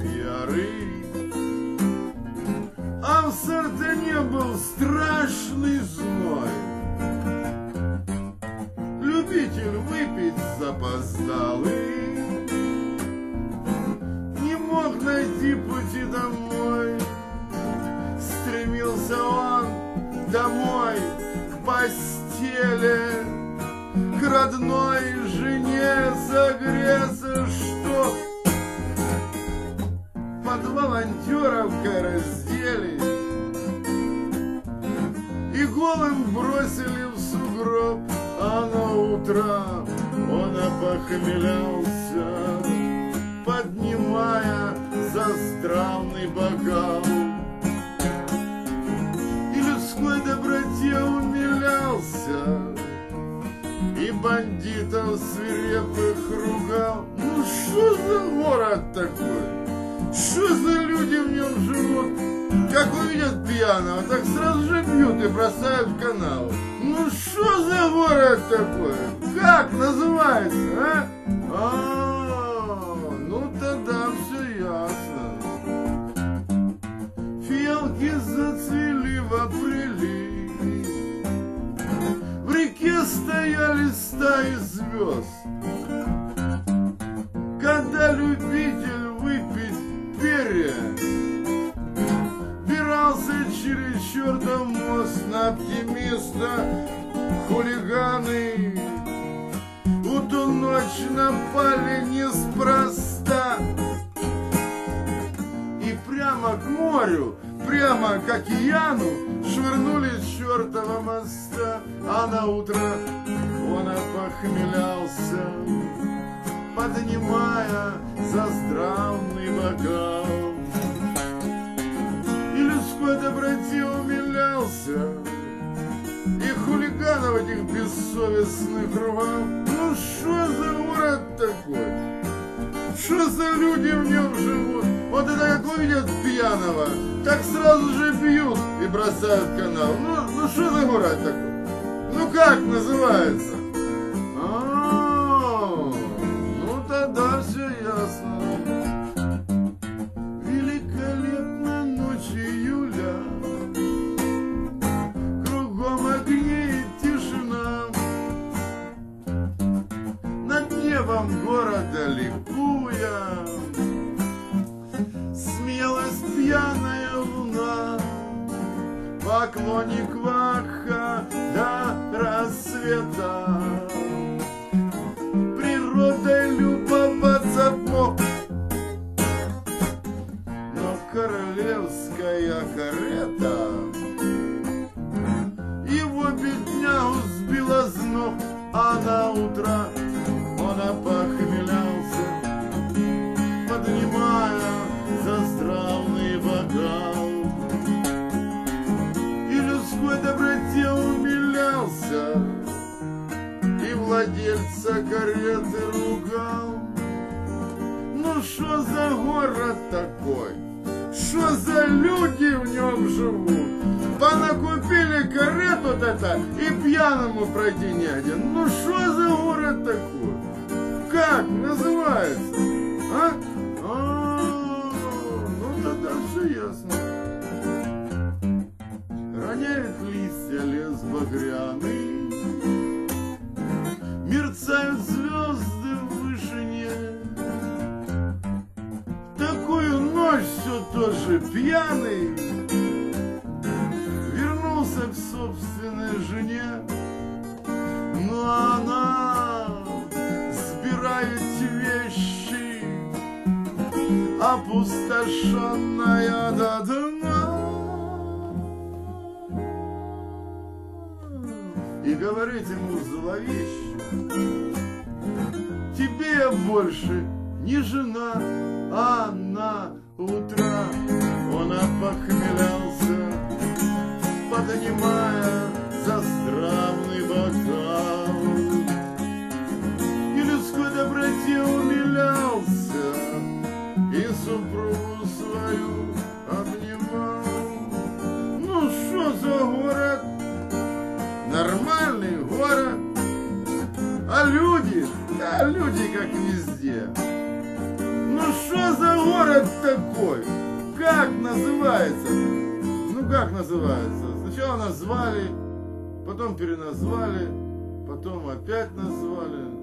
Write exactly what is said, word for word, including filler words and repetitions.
яры, а в Сартане был страшный зной. Любитель выпить запоздалый не мог найти пути домой. Стремился он домой, к постели, к родной жене согреться, что под волонтеровкой раздели и голым бросили в сугроб. А на утро он опохмелялся, поднимая заздравный бокал, и людской доброте умилялся, и бандитов свирепых ругал. Ну что за город такой? Что за люди в нем живут? Как увидят пьяного, так сразу же бьют и бросают в канал. Ну что за город такой? Как называется, а? А, ну тогда все ясно. Фиалки зацвели в апреле, в реке стояли стаи звезд. Когда любитель выпить перья бирался через чертов мост, на оптимиста хулиганы у ту ночь напали неспроста. И прямо к морю, прямо к океану швырнули с чертова моста. А на утро он опохмелялся, поднимая заздравный бокал, и людской доброте умилялся, и хулиганов этих бессовестных ругал. Ну что за город такой? Что за люди в нем живут? Вот это как увидят пьяного, так сразу же бьют и бросают в канал. Ну, ну что за город такой? Ну как называется? А, ну тогда все ясно. Великолепна ночь июля, кругом огни и тишина, над небом города ликуя смелость пьяная луна. Поклонник Ваха до рассвета природой любоваться мог, но королевская карета его беднягу сбила с ног. А на утро он опохмелялся, поднимая заздравный бокал, и людской доброте умилялся, и владельца кареты ругал. Ну что за город такой? Что за люди в нем живут? Понакупили карету это и пьяному пройти негде. Ну что за город такой? Как называется? А? А, ну тогда все ясно. Роняет листья лес багряный, мерцают звезды в вышине. Такую ночь все тоже пьяный вернулся к собственной жене. Но она сбирает вещи, опустошенная до дна, и говорит ему зловеще: тебе я больше не жена. А на утро он опохмелялся, поднимая заздравный бокал, и людской доброте умилялся, и супругу свою обнимал. Ну что за город? Нормальный город. А люди, да люди как везде. Ну Ну что за город такой? Как называется? Ну как называется? Сначала назвали, потом переназвали, потом опять назвали.